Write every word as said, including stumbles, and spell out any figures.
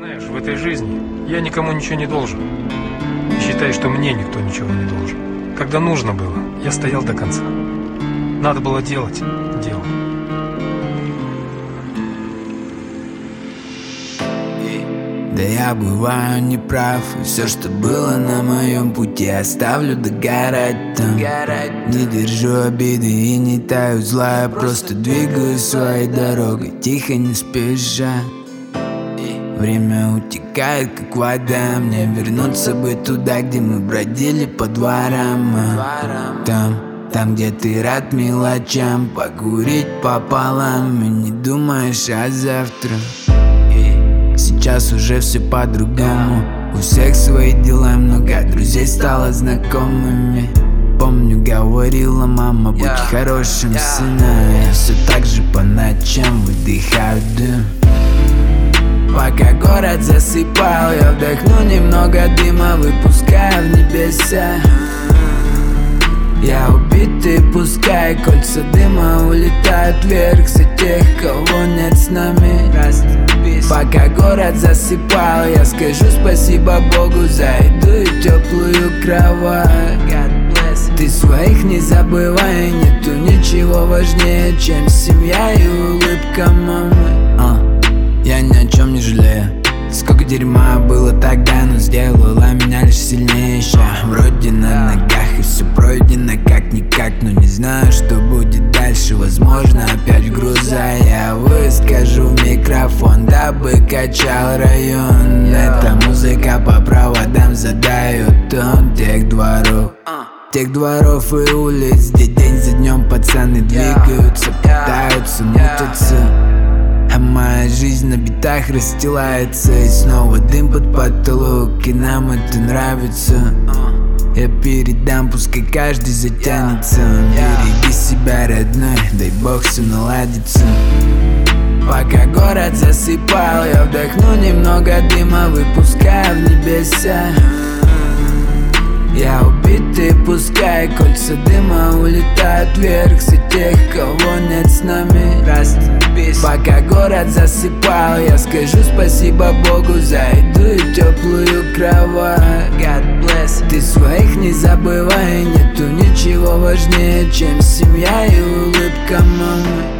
Знаешь, в этой жизни я никому ничего не должен. Считай, что мне никто ничего не должен. Когда нужно было, я стоял до конца. Надо было делать – делал. Да я бываю неправ, и все, что было на моем пути, оставлю догорать там. Не держу обиды и не таю зла, я просто двигаюсь своей дорогой, тихо, не спеша. Время утекает, как вода, мне вернуться бы туда, где мы бродили по дворам. Там, там, где ты рад мелочам, покурить пополам и не думаешь о завтра. Сейчас уже все по-другому, у всех свои дела, много друзей стало знакомыми. Помню, говорила мама, будь хорошим сыном. Я все так же по ночам выдыхаю дым. Пока город засыпал, я вдохну немного дыма, выпуская в небеса. Я убитый, пускай кольца дыма улетают вверх за тех, кого нет с нами. Пока город засыпал, я скажу спасибо Богу за еду и теплую кровать. Ты своих не забывай, нету ничего важнее, чем семья и улыбка мамы. а, Я ни о чем не жалею. Сколько дерьма было тогда, но сделала меня лишь сильнее. Ща вроде на ногах и все пройдено как-никак, но не знаю, что будет дальше. Возможно, опять в груза я выскажу в микрофон, дабы качал район. Эта музыка по проводам задает тон тех дворов, тех дворов и улиц, где день за днем пацаны двигаются, пытаются мутиться. А моя жизнь на битах расстилается, и снова дым под потолок, и нам это нравится. Я передам, пускай каждый затянется. Береги себя, родной, дай бог все наладится. Пока город засыпал, я вдохну немного дыма, выпуская в небеса. Я убитый, пускай кольца дыма улетают вверх за тех, кого нет с нами. Пока город засыпал, я скажу спасибо Богу за еду и теплую кровать. Ты своих не забывай, нету ничего важнее, чем семья и улыбка мамы.